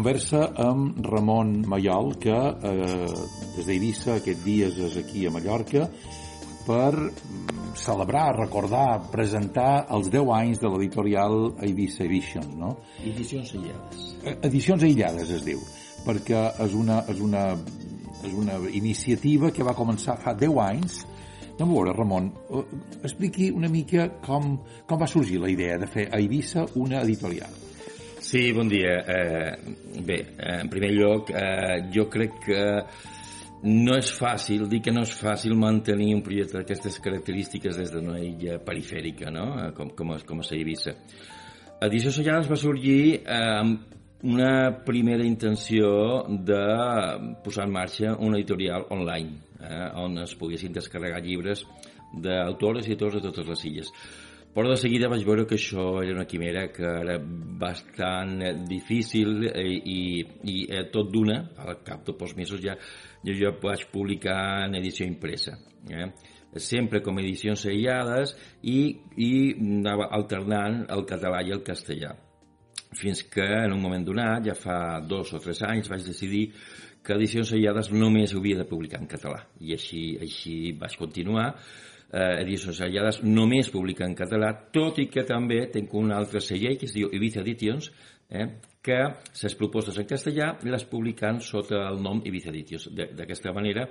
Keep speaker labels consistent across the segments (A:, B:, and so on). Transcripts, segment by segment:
A: conversa amb Ramon Mayol, que des d'Eivissa aquests dies és aquí a Mallorca per celebrar, recordar, presentar els 10 anys de l'editorial Eivissa Editions, no?
B: Edicions aïllades.
A: Edicions aïllades es diu, perquè és una iniciativa que va començar fa 10 anys. Anem a veure, Ramon, expliqui una mica com va sorgir la idea de fer a Eivissa una editorial.
B: Sí, bon dia. Bé, en primer lloc, jo crec que no és fàcil, dir que no és fàcil mantenir un projecte d'aquestes característiques des d'una illa perifèrica, no? Com és Eivissa. Edicions Aïllades va sorgir amb una primera intenció de posar en marxa una editorial online, on es poguessin descarregar llibres d'autors i autors de totes les illes. Però de seguida vaig veure que això era una quimera que era bastant difícil i tot d'una, al cap de pocs mesos jo vaig publicar en edició impresa. Sempre com edicions aïllades i anava alternant el català i el castellà. Fins que en un moment donat, ja fa 2 o 3 anys, vaig decidir que Edicions Aïllades només ho havia de publicar en català. I així vaig continuar. Edicions Aïllades només publica en català, tot i que també tinc un altre celler que es diu Eivissa Editions, que les propostes en castellà les publiquen sota el nom Eivissa Editions. D'aquesta manera,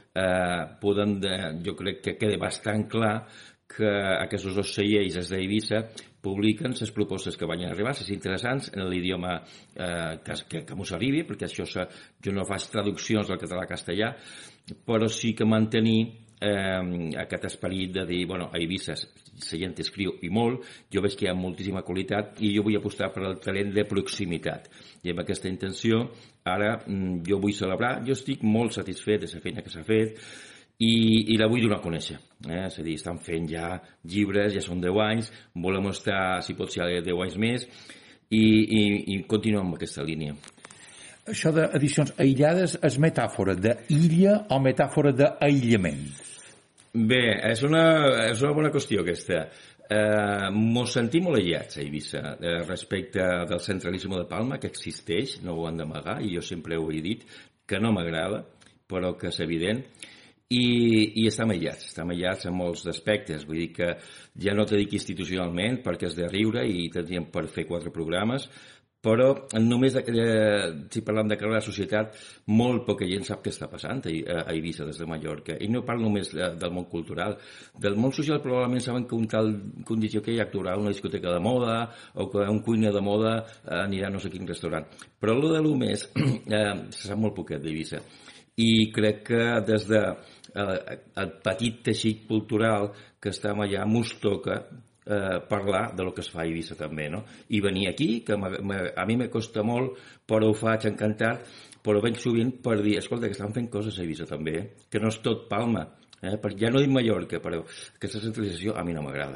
B: jo crec que queda bastant clar que aquests 2 cellers des d'Eivissa publiquen les propostes que van arribar, les interessants, en l'idioma que m'ho arribi, perquè això jo no faig traduccions del català a castellà, però sí que mantenir aquest esperit de dir, bueno, a Eivissa la gent escriu i molt, jo veig que hi ha moltíssima qualitat i jo vull apostar per el talent de proximitat. I amb aquesta intenció, ara jo vull celebrar, jo estic molt satisfet de la feina que s'ha fet, i la vull donar a conèixer. És a dir, estan fent ja llibres, ja són 10 anys, volem estar, si pot ser, 10 anys més, i continuem amb aquesta línia.
A: Això d'edicions aïllades és metàfora d'illa o metàfora d'aïllament?
B: Bé, és una bona qüestió aquesta. Mos sentim molt aïllats a Eivissa respecte del centralisme de Palma, que existeix, no ho han d'amagar, i jo sempre ho he dit, que no m'agrada, però que és evident. I estem aïllats en molts aspectes, vull dir que ja no t'he dit institucionalment perquè és de riure i tindríem per fer 4 programes, però només si parlem de cara a la societat, molt poca gent sap què està passant a Eivissa des de Mallorca, i no parlo només del món cultural, del món social probablement saben que un tal condició que hi actuarà una discoteca de moda o que un cuiner de moda anirà a no sé quin restaurant, però allò de lo més se sap molt poquet d'Eivissa. I crec que des del petit teixit cultural que estem allà mos toca parlar de lo que es fa a Eivissa també, no? I venir aquí, que a mi me costa molt, però ho faig encantat, però ben sovint per dir, escolta, que estan fent coses a Eivissa també, que no és tot Palma, perquè ja no dic Mallorca, però aquesta centralització a mi no m'agrada.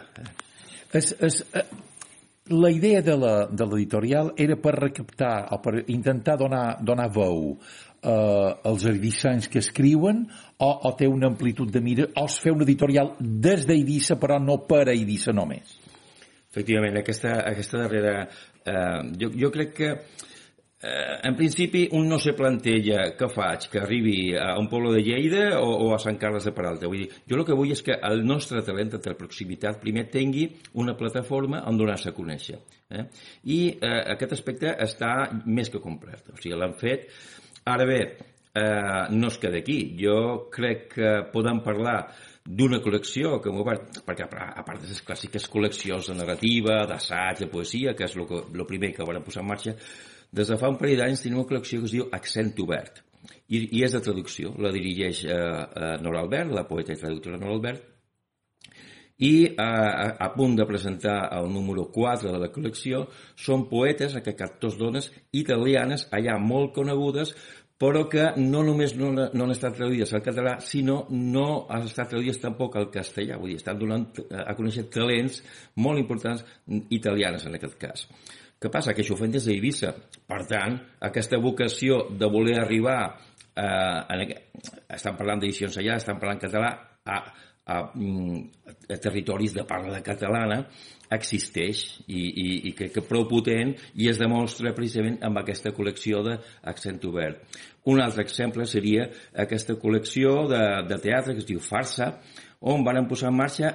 A: La idea de l'editorial era per recaptar o per intentar donar veu als eivissans que escriuen o té una amplitud de mira o es fa una editorial des d'Eivissa però no per a Eivissa només?
B: Efectivament, aquesta darrera... Jo crec que en principi un no se plantella què faig, que arribi a un poble de Lleida o a Sant Carles de Peralta. Vull dir, jo el que vull és que el nostre talent de proximitat primer tingui una plataforma on donar-se a conèixer. I aquest aspecte està més que complert. O sigui, l'han fet. Ara bé, no es queda aquí. Jo crec que podem parlar d'una col·lecció que hem obert, perquè a part de les clàssiques col·leccions de narrativa, d'assaig, de poesia, que és el primer que vam posar en marxa, des de fa un parell d'anys tenim una col·lecció que es diu Accent Obert, i és de traducció. La dirigeix Nora Albert, la poeta i traductora Nora Albert, i a punt de presentar el número 4 de la col·lecció són poetes, aquestes 2 dones italianes allà molt conegudes, però que no només no han estat traduïdes al català, sinó no han estat traduïdes tampoc al castellà. Vull dir, estan donant a conèixer talents molt importants italianes en aquest cas. Què passa? Que això ho fem des d'Eivissa. Per tant, aquesta vocació de voler arribar, estan parlant d'edicions allà, estan parlant català, territoris de parla catalana existeix i crec que prou potent i es demostra precisament amb aquesta col·lecció d'Accent Obert. Un altre exemple seria aquesta col·lecció de teatre que es diu Farsa, on van posar en marxa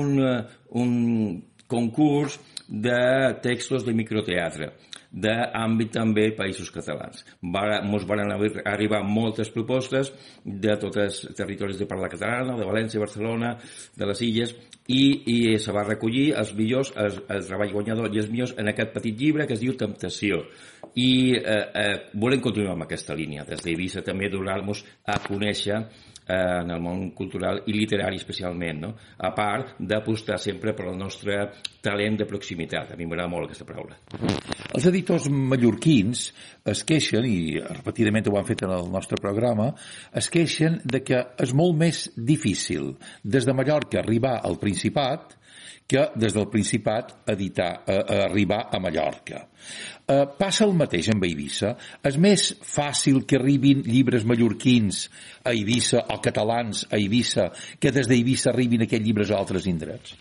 B: un concurs de textos de microteatre d'àmbit també Països Catalans. Ens van arribar moltes propostes de tots els territoris de parla catalana, de València, Barcelona, de les Illes, i se va recollir els millors, el treball guanyador i els millors en aquest petit llibre que es diu Temptació. I volem continuar amb aquesta línia. Des d'Eivissa també donar-nos a conèixer en el món cultural i literari especialment, no? A part d'apostar sempre per el nostre talent de proximitat. A mi m'agrada molt aquesta paraula.
A: Els editors mallorquins es queixen, i repetidament ho han fet en el nostre programa, es queixen de que és molt més difícil des de Mallorca arribar al Principat que des del Principat arribar a Mallorca. Passa el mateix amb Eivissa? És més fàcil que arribin llibres mallorquins a Eivissa o catalans a Eivissa que des d'Eivissa arribin aquests llibres a altres indrets?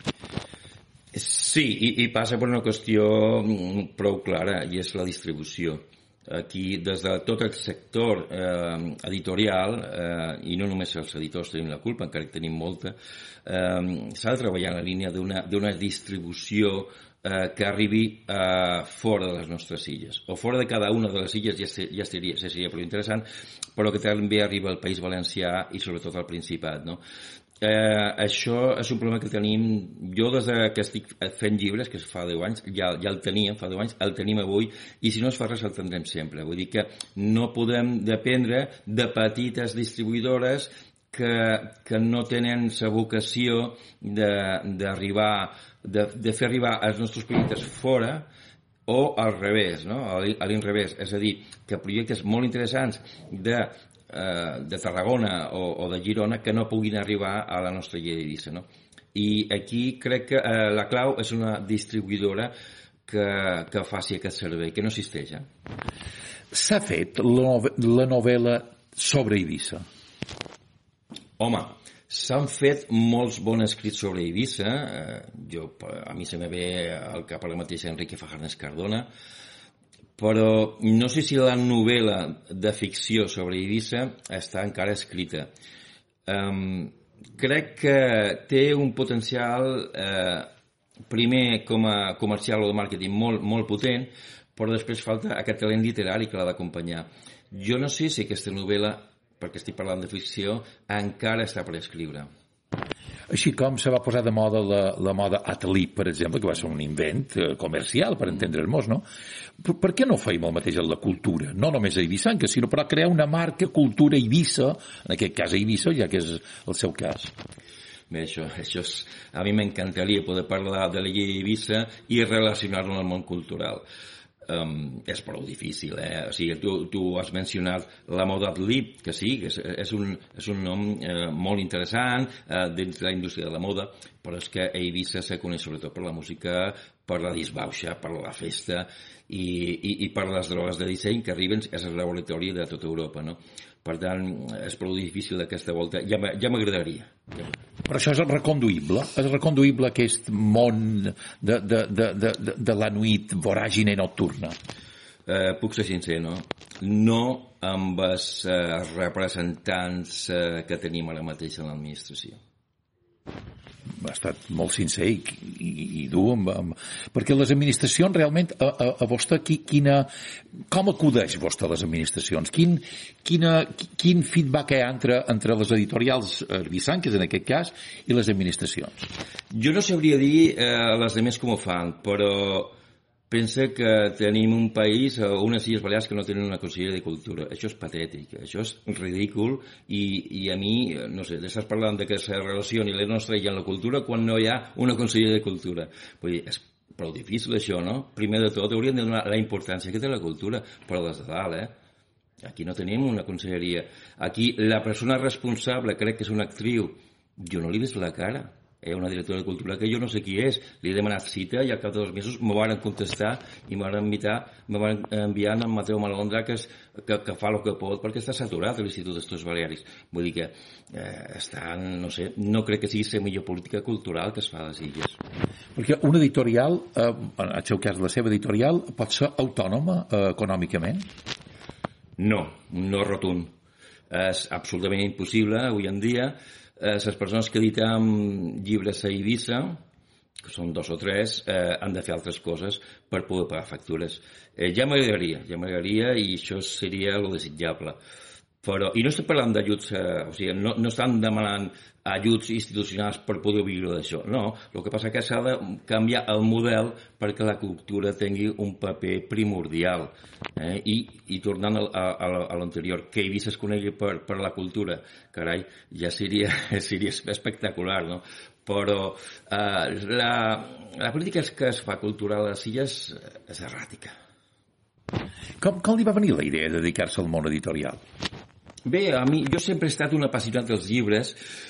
B: Sí, i passa per una qüestió prou clara, i és la distribució. Aquí, des de tot el sector editorial, i no només els editors tenim la culpa, encara que tenim molta, s'ha de treballar en la línia d'una distribució que arribi fora de les nostres illes, o fora de cada una de les illes ja seria prou interessant, però que també arriba al País Valencià i sobretot al Principat, no? Això és un problema que tenim. Jo des que estic fent llibres, que fa 10 anys, ja el teníem fa 10 anys, el tenim avui, i si no es fa res el tindrem sempre. Vull dir que no podem dependre de petites distribuïdores que no tenen la vocació d'arribar, de fer arribar els nostres projectes fora, o al revés, no? A l'inrevés, és a dir, que projectes molt interessants de Tarragona o de Girona que no puguin arribar a la nostra illa d'Eivissa, no? I aquí crec que la clau és una distribuïdora que faci aquest servei, que no existeix.
A: S'ha fet la novel·la sobre Eivissa?
B: Home, s'han fet molts bons escrits sobre Eivissa. A mi se me ve al cap ara mateix Enrique Fajarnes Cardona, però no sé si la novel·la de ficció sobre Eivissa està encara escrita. Crec que té un potencial, primer com a comercial o de màrqueting molt potent, però després falta aquest talent literari que l'ha d'acompanyar. Jo no sé si aquesta novel·la, perquè estic parlant de ficció, encara està per escriure.
A: Així com se va posar de moda la moda Atlip, per exemple, que va ser un invent comercial, per entendre'ns, no? Per què no feim el mateix en la cultura? No només a Eivissanca, sinó per crear una marca cultura Eivissa, en aquest cas a Eivissa, ja que és el seu cas.
B: Bé, això a mi m'encantaria poder parlar de la llei d'Eivissa i relacionar-lo amb el món cultural. És prou difícil, O sigui, tu has mencionat la moda Atlip, que sí, que és un nom molt interessant dins de la indústria de la moda, però és que Eivissa se coneix sobretot per la música, per la disbauxa, per la festa i per les drogues de disseny que arriben, és el laboratori de tota Europa, no? Per tant, és prou difícil aquesta volta. Ja m'agradaria.
A: Però això és reconduïble? És reconduïble aquest món de la nuit voràgine nocturna?
B: Puc ser sincer, no? No amb els representants que tenim ara mateix en l'administració.
A: Ha estat molt sincer i dur, perquè les administracions realment, a vostè, com acudeix vostè a les administracions? Quin feedback hi ha entre les editorials eivissanques, en aquest cas, i les administracions?
B: Jo no sabria dir les altres com ho fan, però pensa que tenim un país, unes Illes Balears que no tenen una conselleria de cultura. Això és patètic, això és ridícul, i a mi, no sé, estàs parlant de que se relacioni la nostra illa amb la cultura quan no hi ha una conselleria de cultura. Vull dir, és prou difícil això, no? Primer de tot, hauríem de donar la importància que té la cultura, però des de dalt, Aquí no tenim una conselleria. Aquí la persona responsable crec que és una actriu. Jo no li he vist la cara. una directora de cultura que jo no sé qui és. Li he demanat cita i al cap de 2 mesos me van contestar i me van enviar en Mateo Malondra que fa el que pot perquè està saturat a l'Institut d'Estudis Baleàrics. Vull dir que no sé, no crec que sigui la millor política cultural que es fa a les Illes.
A: Perquè una editorial, en el seu cas la seva editorial, pot ser autònoma econòmicament?
B: No rotund. És absolutament impossible avui en dia. Les persones que editem llibres a Eivissa, que són 2 o 3, han de fer altres coses per poder pagar factures. Ja m'agradaria i això seria el desitjable. Però, i no estem parlant d'ajuts, o sigui, no estan demanant ajuts institucionals per poder viure d'això. No, el que passa que s'ha de canviar el model perquè la cultura tingui un paper primordial. I tornant a l'anterior, que Eivissa es conegui per la cultura, carai, ja seria espectacular, no? Però la política que es fa cultural a les Illes és erràtica.
A: Com li va venir la idea de dedicar-se al món editorial?
B: Bé, jo sempre he estat un apassionat dels llibres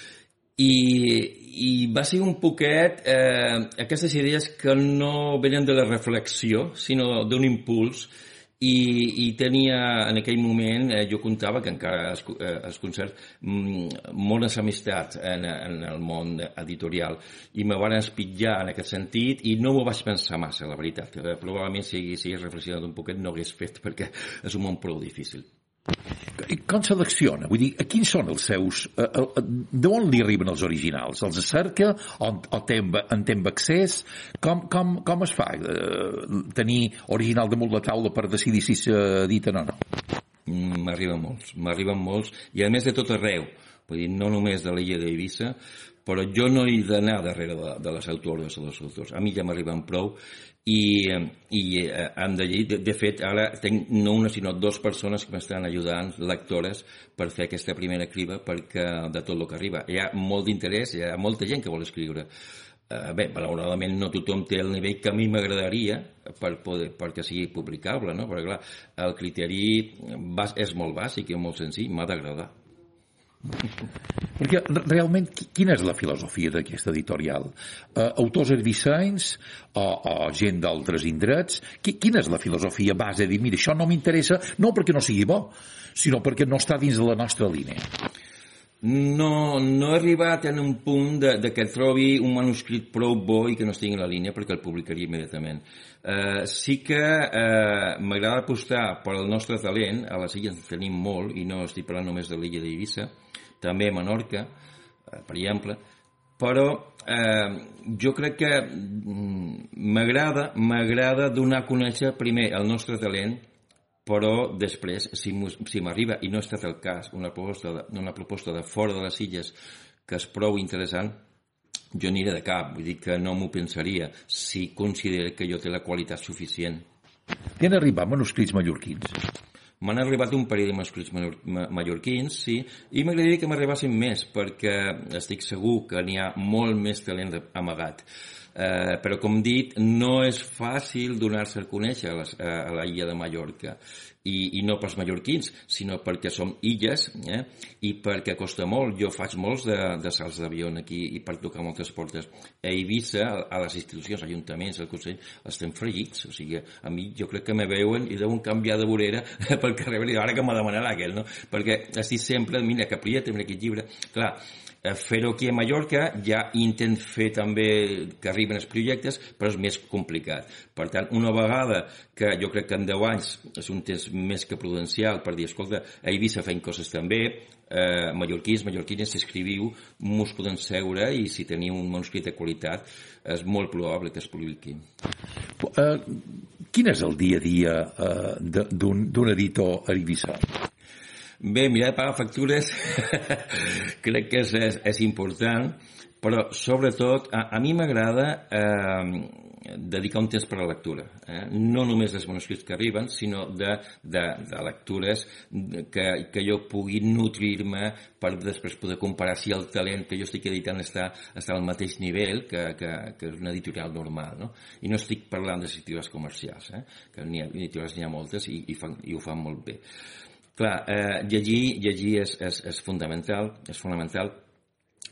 B: i va ser un poquet aquestes idees que no venen de la reflexió, sinó d'un impuls i tenia en aquell moment, jo comptava que encara es conserva moltes amistats en el món editorial i me van espitjar en aquest sentit i no m'ho vaig pensar massa, la veritat. Probablement si hagués reflexionat un poquet no hagués fet perquè és un món prou difícil.
A: Com selecciona? Vull dir, quins són els seus... D'on li arriben els originals? Els cerca? En té accés? Com es fa? Tenir original damunt la taula per decidir si s'editen o no?
B: M'arriben molts, i a més de tot arreu. Vull dir, no només de l'illa d'Eivissa, però jo no he d'anar darrere de les autores o dels autors. A mi ja m'arriben prou i hem de llegir. De fet, ara tinc no una sinó 2 persones que m'estan ajudant, lectores, per fer aquesta primera criba perquè de tot el que arriba. Hi ha molt d'interès, hi ha molta gent que vol escriure. Bé, malauradament no tothom té el nivell que a mi m'agradaria perquè sigui publicable, no? Perquè clar, el criteri és molt bàsic i molt senzill, m'ha d'agradar.
A: Perquè realment quina és la filosofia d'aquesta editorial? Autors eivissencs o gent d'altres indrets? Quina és la filosofia base? Dir, mira, això no m'interessa no perquè no sigui bo, sinó perquè no està dins de la nostra línia.
B: No he arribat en un punt de que trobi un manuscrit prou bo i que no estigui en la línia perquè el publicaria immediatament. Sí que m'agrada apostar per el nostre talent. A les illes en tenim molt, i no estic parlant només de l'illa d'Eivissa, també a Menorca, per exemple, però jo crec que m'agrada donar a conèixer primer el nostre talent, però després, si m'arriba, i no ha estat el cas, una proposta de fora de les illes que és prou interessant, jo aniré de cap, vull dir que no m'ho pensaria si considero que jo té la qualitat suficient.
A: T'han arribat manuscrits mallorquins?
B: M'han arribat un parell de manuscrits mallorquins, sí, i m'agradaria que m'arribassin més, perquè estic segur que n'hi ha molt més talent amagat. Però, com dit, no és fàcil donar-se a conèixer a la illa de Mallorca. I no pels mallorquins, sinó perquè som illes i perquè costa molt. Jo faig molts de salts d'avió aquí i per tocar moltes portes. A Eivissa, a les institucions, ajuntaments, al Consell, estem fregits. O sigui, a mi jo crec que me veuen i deuen canviar de vorera pel carrer i ara que m'ha demanat aquell, no? Perquè estic sempre, mira, que aprieta, mira aquest llibre. Clar, fer-ho aquí a Mallorca ja intent fer també que arriben els projectes, però és més complicat. Per tant, una vegada que jo crec que en 10 anys és un temps més que prudencial per dir, escolta, a Eivissa feien coses també, mallorquines, escriviu, mos podem seure i si teniu un manuscrit de qualitat és molt probable que es publiqui.
A: Quin és el dia a dia d'un editor a Eivissa?
B: Bé, mirar de pagar factures crec que és important, però sobretot a mi m'agrada dedicar un temps per a la lectura. No només dels manuscrits que arriben, sinó de lectures que jo pugui nutrir-me per després poder comparar si el talent que jo estic editant està al mateix nivell que una editorial normal. No? I no estic parlant de editorials comercials, que editorials n'hi ha moltes i ho fan molt bé. Clar, llegir és fonamental,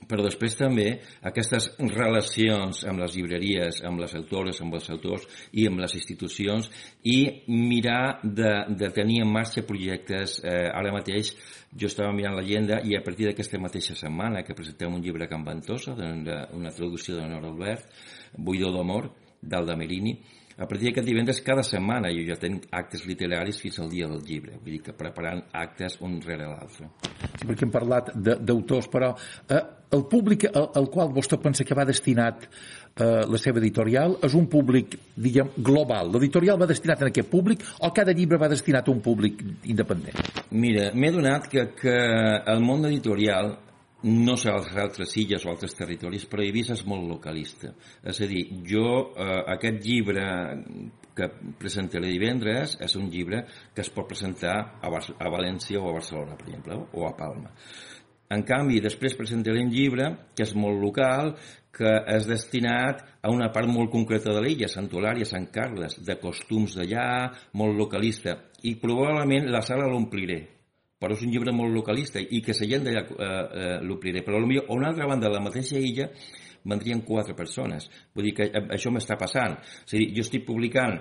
B: però després també aquestes relacions amb les llibreries, amb les autores, amb els autors i amb les institucions, i mirar de tenir en marxa projectes. Ara mateix jo estava mirant l'agenda i a partir d'aquesta mateixa setmana que presentem un llibre a Can Ventosa, una traducció de Nora Albert, Buidor d'amor, d'Alda Merini. A partir d'aquest divendres, cada setmana jo ja tenc actes literaris fins al dia del llibre, vull dir que preparant actes un rere l'altre.
A: Sí, perquè hem parlat d'autors, però el públic al qual vostè pensa que va destinat la seva editorial és un públic, diguem, global. L'editorial va destinat a aquest públic o cada llibre va destinat a un públic independent?
B: Mira, m'he adonat que el món editorial, no sé als altres illes o altres territoris, però Eivissa és molt localista. És a dir, jo aquest llibre que presentaré divendres és un llibre que es pot presentar a València o a Barcelona, per exemple, o a Palma. En canvi, després presentaré un llibre que és molt local, que és destinat a una part molt concreta de l'illa, Sant Eulària, Sant Carles, de costums d'allà, molt localista, i probablement la sala l'ompliré, però és un llibre molt localista i que la gent d'allà l'ompliré. Però potser a una altra banda de la mateixa illa vendrien 4 persones. Vull dir que això m'està passant. És a dir, jo estic publicant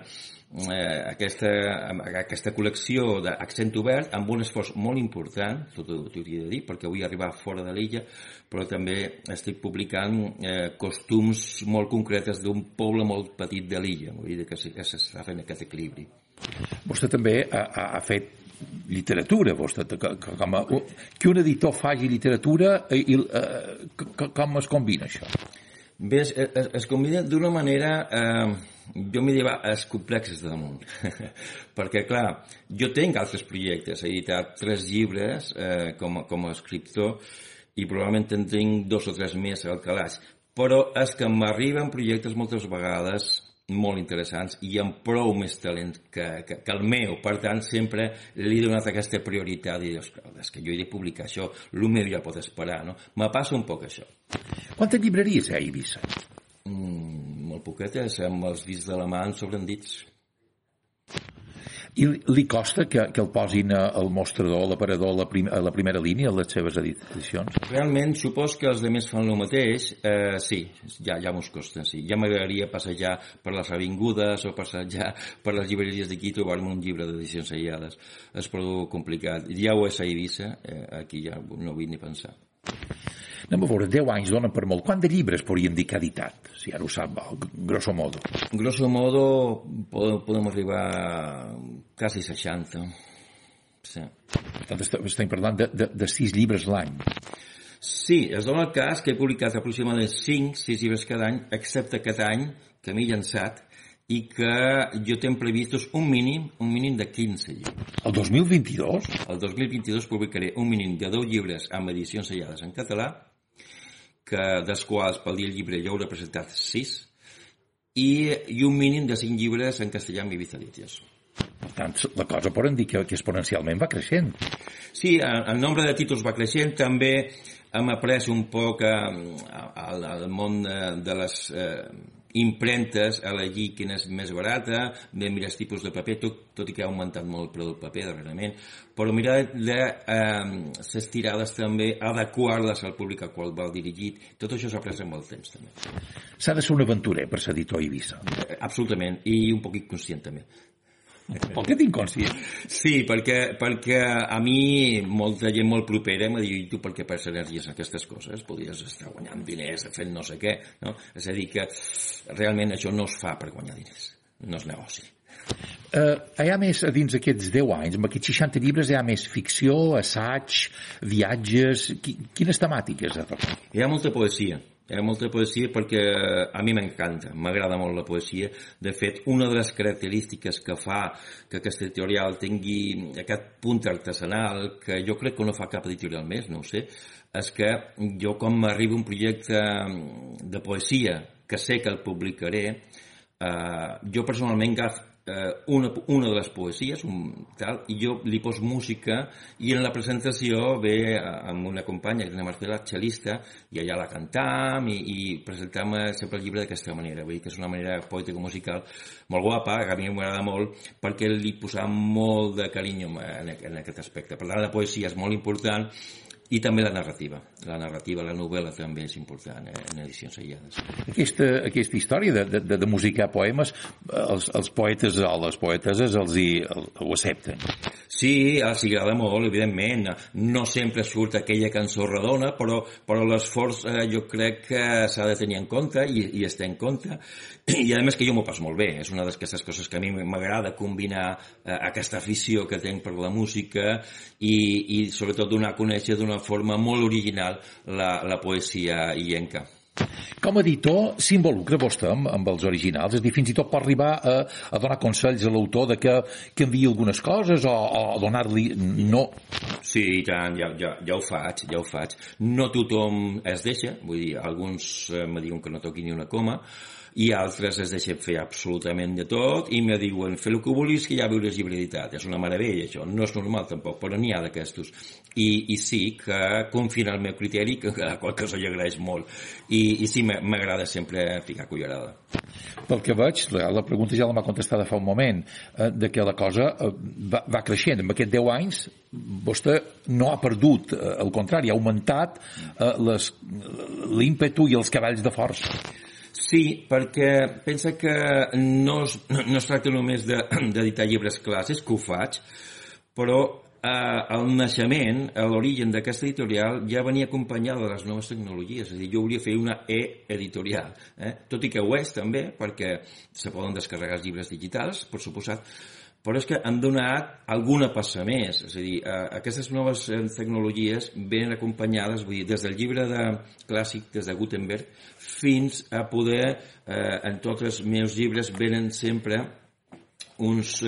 B: aquesta col·lecció d'Accent Obert amb un esforç molt important, tot ho hauria de dir, perquè vull arribar fora de l'illa, però també estic publicant costums molt concretes d'un poble molt petit de l'illa. Vull dir que s'està fent aquest equilibri.
A: Vostè també ha fet literatura, vostè, que un editor faci literatura, com es combina això?
B: Bé, es combina d'una manera, jo m'hi diria, complexes de damunt, perquè, clar, jo tinc altres projectes, he editat 3 llibres com a escriptor i probablement en tinc 2 o 3 més al calaix, però és que m'arriben projectes moltes vegades molt interessants i amb prou més talent que el meu. Per tant, sempre li he donat aquesta prioritat i dius, és que jo he de publicar això, el meu ja pot esperar, no? Me passa un poc això.
A: Quantes llibreries hi ha a Eivissa?
B: Molt poquetes, amb els dits de la mà sobren dits.
A: I li costa que el posin al mostrador, a l'aparador, a la primera línia, a les seves edicions?
B: Realment, supos que els altres fan el mateix. Sí, ja mos costa, sí. Ja m'agradaria passejar per les avingudes o passejar per les llibreries d'aquí i trobar-me un llibre d'edicions aïllades. És prou complicat. Ja ho és a Eivissa, aquí ja no vull ni pensar.
A: Anem a veure, 10 anys donen per molt. Quant de llibres podríem dir que ha editat? Si ara ho sap, grosso modo.
B: Grosso modo, podem arribar a quasi 60. Sí.
A: Per tant, estem parlant de 6 llibres l'any.
B: Sí, es dona el cas que he publicat aproximadament 5-6 llibres cada any, excepte aquest any, que m'he llançat, i que jo tenc previstos un mínim de 15 llibres.
A: El 2022?
B: El 2022 publicaré un mínim de 10 llibres amb edicions sellades en català, dels quals pel dia del llibre jo hauré presentat 6, i un mínim de 5 llibres en castellà amb Eivissa Edicions.
A: Per tant, la cosa podem dir que exponencialment va creixent.
B: Sí, el nombre de títols va creixent, també hem après un poc al món de les impremtes, a elegir quina és més barata, vam mirar els tipus de paper, tot i que ha augmentat molt el preu del paper darrerament, però mirar de les tirades també, adequar-les al públic al qual va dirigit, tot això s'ha après amb el temps també.
A: S'ha de ser un aventurer per ser editor a Eivissa.
B: Absolutament, i un poquit conscient també.
A: Per què d'inconscient?
B: Sí, perquè a mi molta gent molt propera m'ha dit, tu per què perds energies en aquestes coses? Podries estar guanyant diners fent no sé què, no? És a dir, que realment això no es fa per guanyar diners, no és negoci.
A: Hi ha més, dins aquests 10 anys, amb aquests 60 llibres, hi ha més ficció, assaig, viatges... Quines temàtiques ha tocat?
B: Hi ha molta poesia. Hi ha molta poesia perquè a mi m'encanta, m'agrada molt la poesia. De fet, una de les característiques que fa que aquesta editorial tingui aquest punt artesanal, que jo crec que no fa cap editorial més, no ho sé, és que jo quan m'arriba un projecte de poesia que sé que el publicaré, jo personalment agafo una de les poesies i jo li poso música i en la presentació ve amb una companya, que és una Marcela, xelista, i allà la cantam i presentem sempre el llibre d'aquesta manera. Vull dir que és una manera poètica-musical molt guapa, que a mi m'agrada molt perquè li posam molt de carinyo en aquest aspecte. Per tant, la poesia és molt important I també la narrativa. La novel·la també és important en edicions aïllades.
A: Aquesta història de musicar poemes, els poetes o les poeteses ho accepten.
B: Sí, els agrada molt, evidentment. No sempre surt aquella cançó redona, però l'esforç jo crec que s'ha de tenir en compte i es té en compte. I a més que jo m'ho passo molt bé. És una d'aquestes coses que a mi m'agrada combinar aquesta afició que tenc per la música i sobretot donar a conèixer d'una forma molt original la poesia illenca.
A: Com a editor, s'involucra vostè amb els originals? És a dir, fins i tot pot arribar a donar consells a l'autor de que canviï algunes coses o donar-li... No.
B: Sí, i tant, ja ho faig. No tothom es deixa, vull dir, alguns me diuen que no toqui ni una coma, i altres es deixen fer absolutament de tot i me diuen, fer el que vulguis que ja veuràs llibre editat. És una meravella, això. No és normal tampoc, però n'hi ha d'aquestos. I sí que confien en el meu criteri, que a qual cosa li agraeix molt. I sí, m'agrada sempre ficar cullerada.
A: Pel que veig, la pregunta ja la m'ha contestada fa un moment, de que la cosa va creixent. En aquests 10 anys vostè no ha perdut, al contrari, ha augmentat l'ímpetu i els cavalls de força.
B: Sí, perquè pensa que no es tracta només d'editar llibres clàssics, que ho faig, però el naixement, l'origen d'aquesta editorial ja venia acompanyada de les noves tecnologies. És a dir, jo volia fer una e-editorial, tot i que ho és també, perquè se poden descarregar els llibres digitals, per suposat, però és que han donat alguna passa més. És a dir, aquestes noves tecnologies venen acompanyades, vull dir, des del llibre clàssic, des de Gutenberg, fins a poder, en tots els meus llibres venen sempre uns...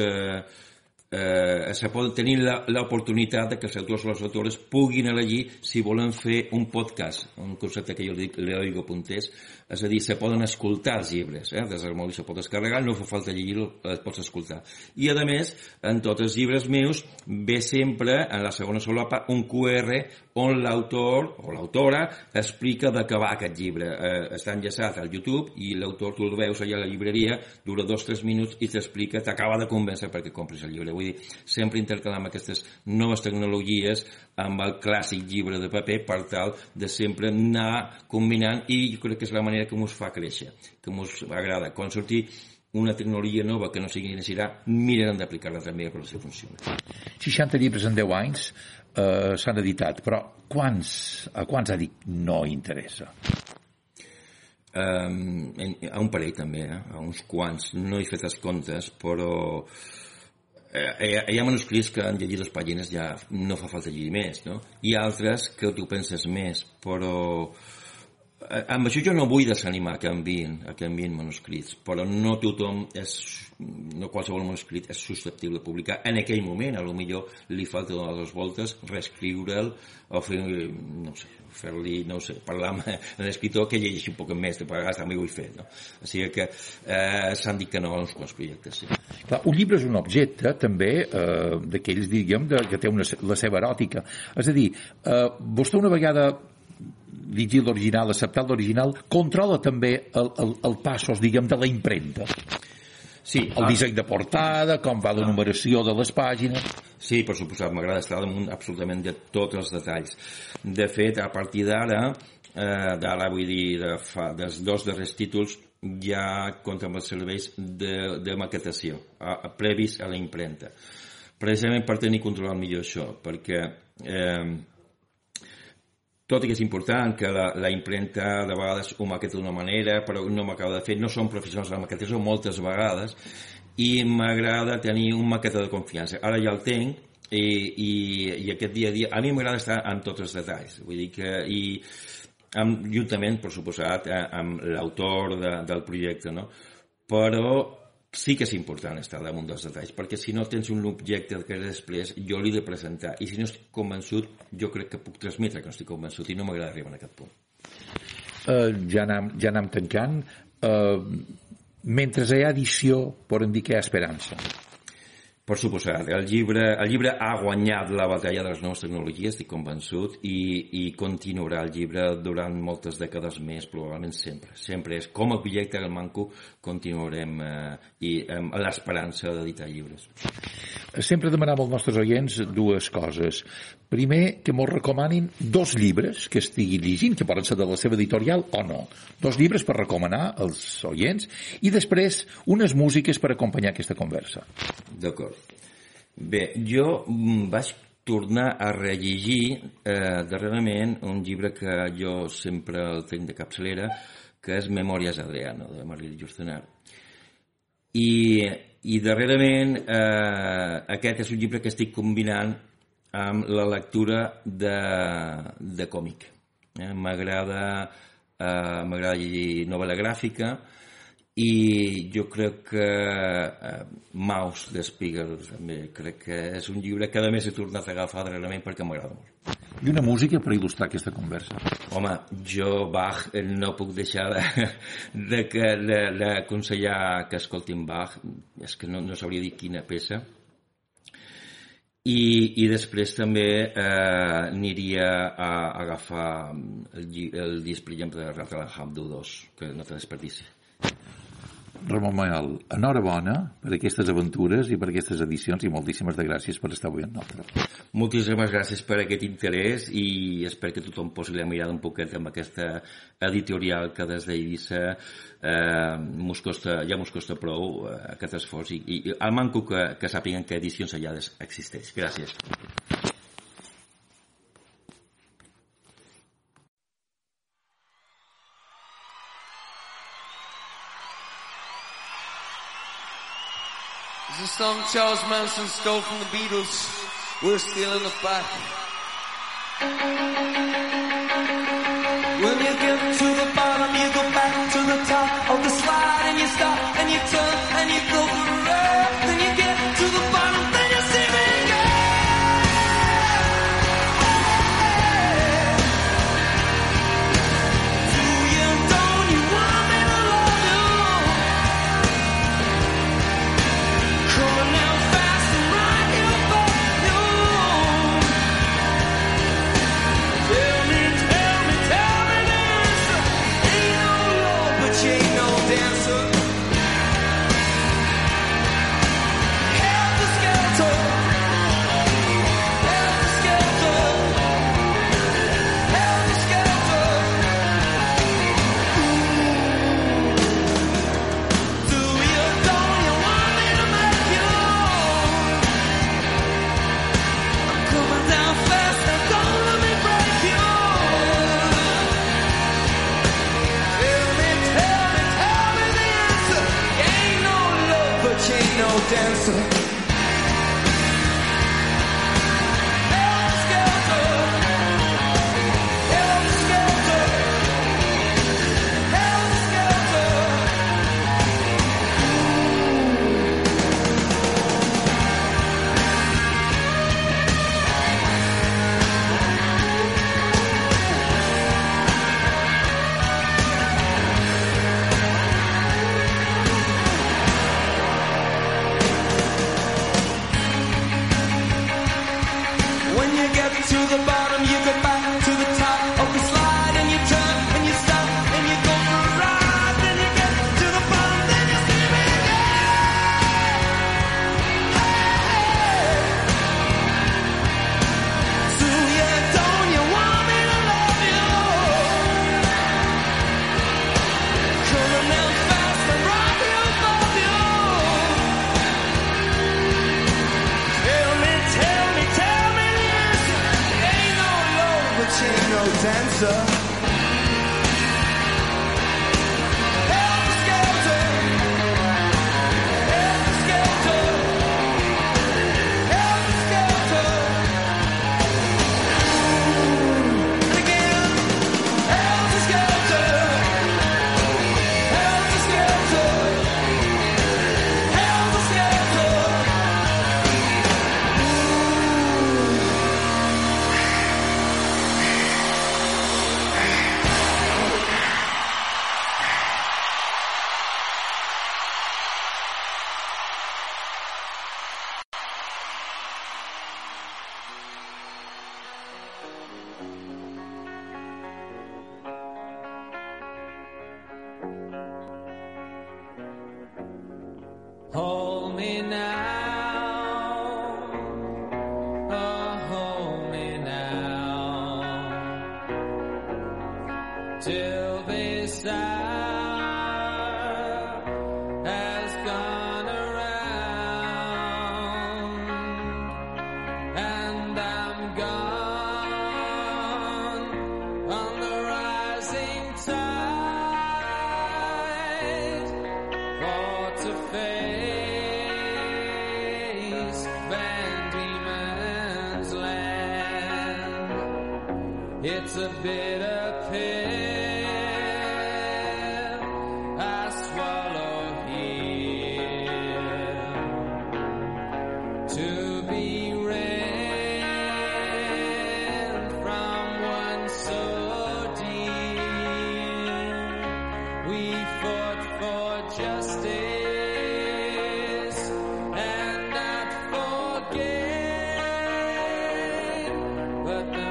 B: se pot tenir l'oportunitat que els autors o les autores puguin elegir si volen fer un podcast, un concepte que jo dic l'Oigo Puntés, és a dir, se poden escoltar els llibres, des del mòbil se pot descarregar, no fa falta llegir-lo, els pots escoltar. I a més, en tots els llibres meus ve sempre, en la segona solapa, un QR on l'autor o l'autora explica de què va aquest llibre. Està enllaçat al YouTube i l'autor, tu el veus allà a la llibreria, dura 2-3 minuts i t'explica, t'acaba de convèncer perquè compris el llibre. Vull dir, sempre intercalam aquestes noves tecnologies amb el clàssic llibre de paper per tal de sempre anar combinant, i jo crec que és la manera que ens fa créixer, que ens agrada. Quan surti una tecnologia nova que no sigui necessària, mirarem d'aplicar-la també per si funciona. 60
A: llibres en 10 anys s'han editat, però a quants ha dit no interessa?
B: A un parell també, a uns quants. No he fet els comptes, però hi ha manuscrits que han llegit les pàgines ja no fa falta llegir més, no? Hi ha altres que tu penses més, però amb això jo no vull desanimar que enviïn manuscrits, però no tothom no qualsevol manuscrit és susceptible de publicar en aquell moment. A lo millor li falta donar 2 voltes, reescriure'l o fer, no sé, parlar amb l'escriptor que llegeixi un poc més, de vegades també ho he fet, no? O sigui que s'han dit que no a uns quants projectes, sí.
A: Clar, un llibre és un objecte també d'aquells, diguem, que té la seva eròtica. És a dir, vostè una vegada llegir l'original, acceptar l'original, controla també el passos, diguem, de la impremta.
B: Sí,
A: el disseny de portada, com va la numeració de les pàgines...
B: Sí, per suposat, m'agrada estar damunt absolutament de tots els detalls. De fet, a partir d'ara, vull dir, dels 2 darrers títols, ja compta amb els serveis de maquetació, previs a la impremta. Precisament per tenir controlat millor això, perquè tot i que és important que la impremta de vegades ho maqueta d'una manera, però no m'acaba de fer, no som professionals de la maquetació moltes vegades, i m'agrada tenir un maqueta de confiança. Ara ja el tenc, i aquest dia a dia, a mi m'agrada estar amb tots els detalls, vull dir que, juntament, per suposat, amb l'autor del projecte, no? Però sí que és important estar damunt dels detalls, perquè si no tens un objecte que després jo l'he de presentar, i si no estic convençut, jo crec que puc transmetre que no estic convençut, i no m'agrada arribar a aquest punt.
A: Ja anem tancant. Mentre hi ha edició, podem dir que hi ha esperança.
B: Per suposat, el llibre ha guanyat la batalla de les noves tecnologies, estic convençut, i continuarà el llibre durant moltes dècades més, probablement sempre. Sempre és com a projecte del Manco continuarem amb l'esperança d'editar llibres.
A: Sempre demanam als nostres oients dues coses. Primer, que mos recomanin 2 llibres que estiguin llegint, que poden ser de la seva editorial o no. 2 llibres per recomanar als oients i després unes músiques per acompanyar aquesta conversa.
B: D'acord. Bé, jo vaig tornar a rellegir darrerament un llibre que jo sempre el tinc de capçalera, que és Memòries Adriano, de Maria Justenar. I darrerament aquest és un llibre que estic combinant amb la lectura de còmic. M'agrada llegir novel·la gràfica i jo crec que Maus de Spiegel també crec que és un llibre que a més he tornat a agafar darrerament perquè m'agrada molt.
A: I una música per il·lustrar aquesta conversa.
B: Home, jo Bach no puc deixar d'aconsellar que escoltin Bach, és que no sabria dir quina peça. I després també aniria a agafar el disc, per exemple, de Rattle and Hum d'U2, que no té desperdici.
A: Ramon Mayol, enhorabona per aquestes aventures i per aquestes edicions i moltíssimes de gràcies per estar avui amb nosaltres.
B: Moltíssimes gràcies per aquest interès i espero que tothom posi la mirada un poquet amb aquesta editorial que des d'Eivissa ja mos costa prou aquest esforç i al Manco que sàpiguen que Edicions Sellades existeix. Gràcies.
C: This is a song Charles Manson stole from the Beatles. We're stealing it back. When you get to the bottom, you go back to the top of the slide, and you stop, and you turn, and you go for a ride. Then you get to the bottom, then you see me again. Do you, don't you want me to love you? Coming down fast and right here for you. Tell me this. Ain't no love, but you ain't no dancer. Helter skelter. Helter skelter. Helter skelter. Do you, don't you want me to make you? I'm coming down fast and don't let me break you. Tell me the answer. You ain't no love, but you ain't no dancer. Helter skelter. Helter skelter. Helter skelter. When you get to the bottom, you go back to the top of the slide, and you turn, and you stop, and you go for a ride. Then you get to the bottom, then you see me again. Do you, don't you want me to love you? Coming down fast and right here above you. Tell me this. Ain't no love, but you ain't no dancer. Helter skelter. Helter skelter. Helter skelter. And again. Helter skelter. Helter skelter. Helter skelter.
D: till this hour has gone around, and I'm gone on the rising tide, for to face Van Diemen's Land. It's a bitter pill I swallow here, to be rent from one so dear. We fought for justice and not for gain, but the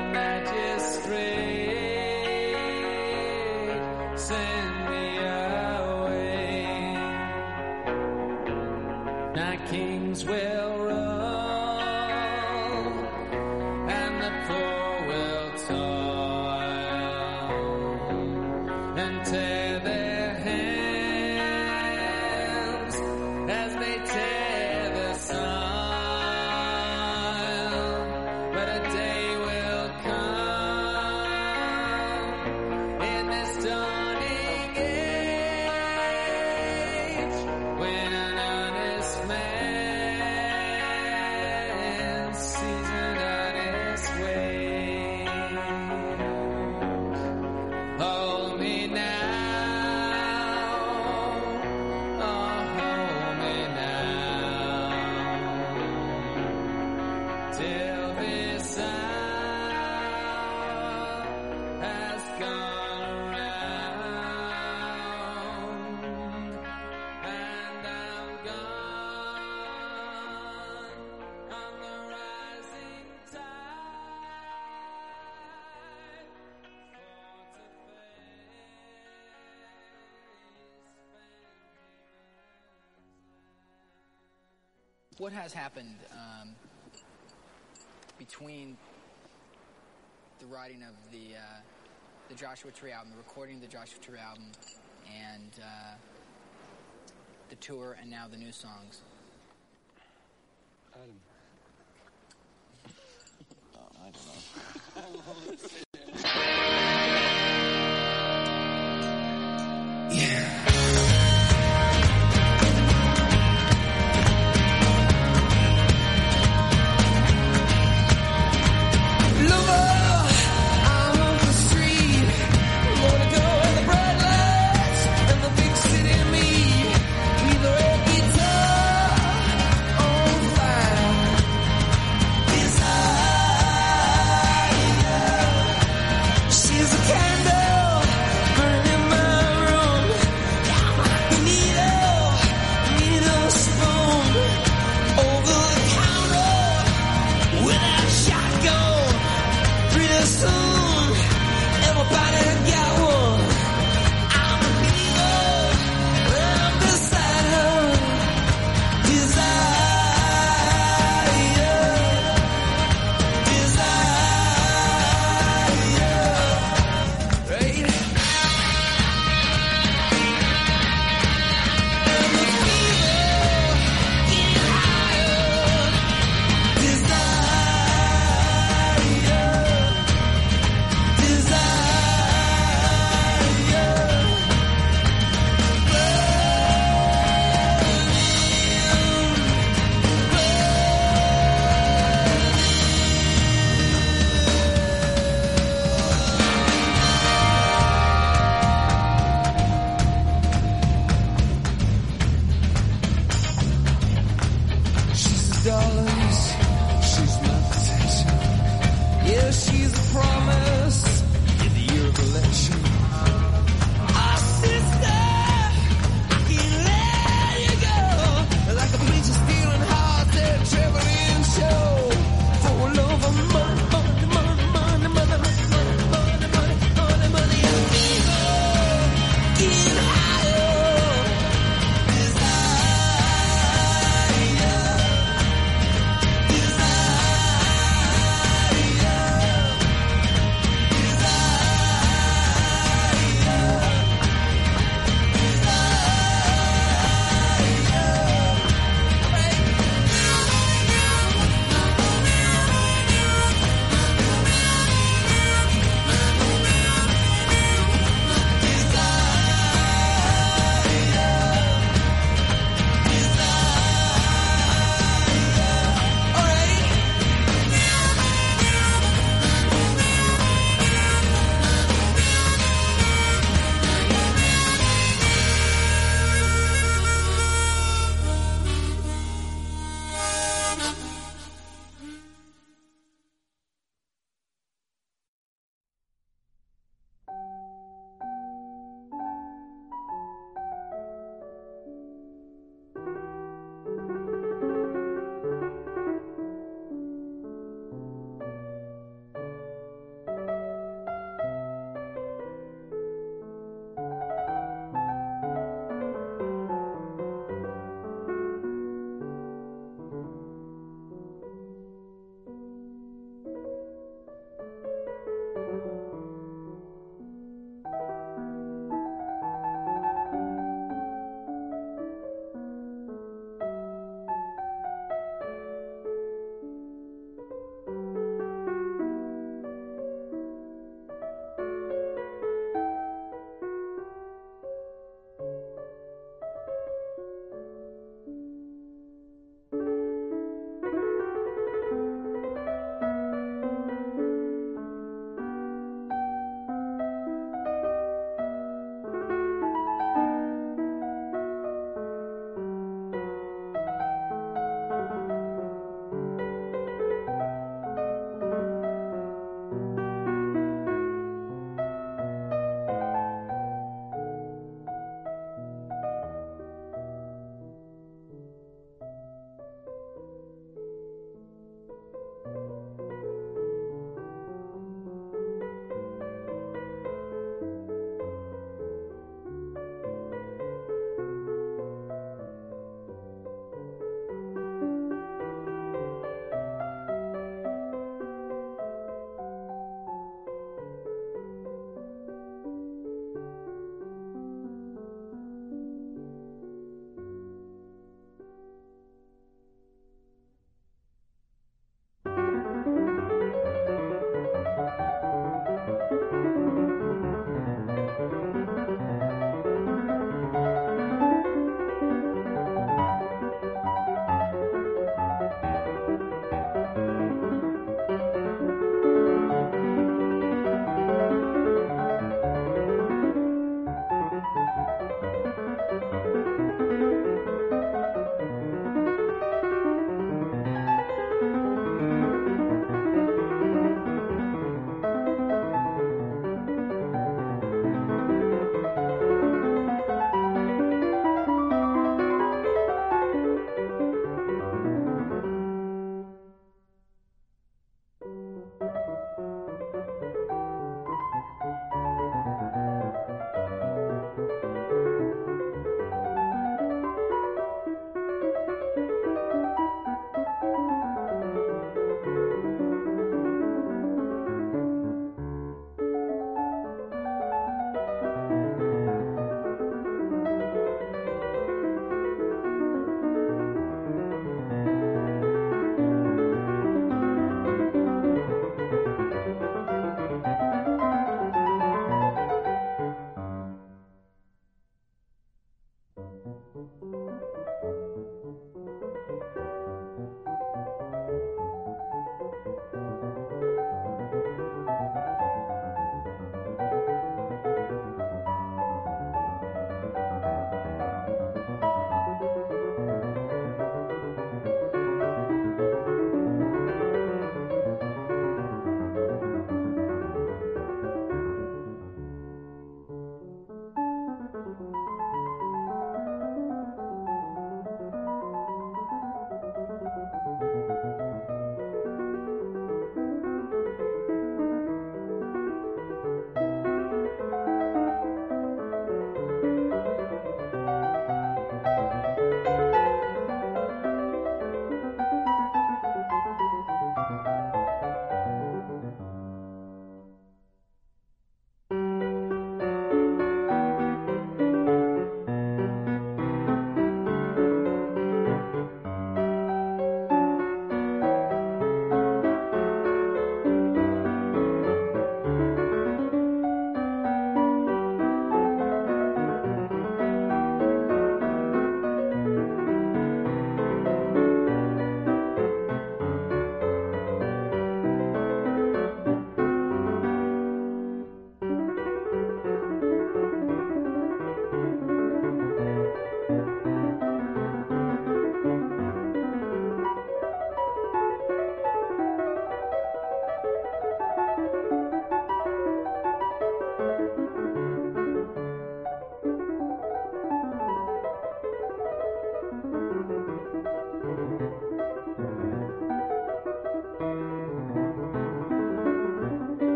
D: magistrate sent me away. Now kings will rule and the poor will toil and tear their hands as they tear the soil. But a day will come in this dawning age when an honest man sees an honest way. Hold me now, oh hold me now, till this hour has gone around, and I'm gone on the rising tide, for to face.
E: What has happened between the writing of the Joshua Tree album, the recording of the Joshua Tree album, and the tour, and now the new songs?
F: Adam.
G: I don't know.
C: Desire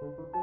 F: Thank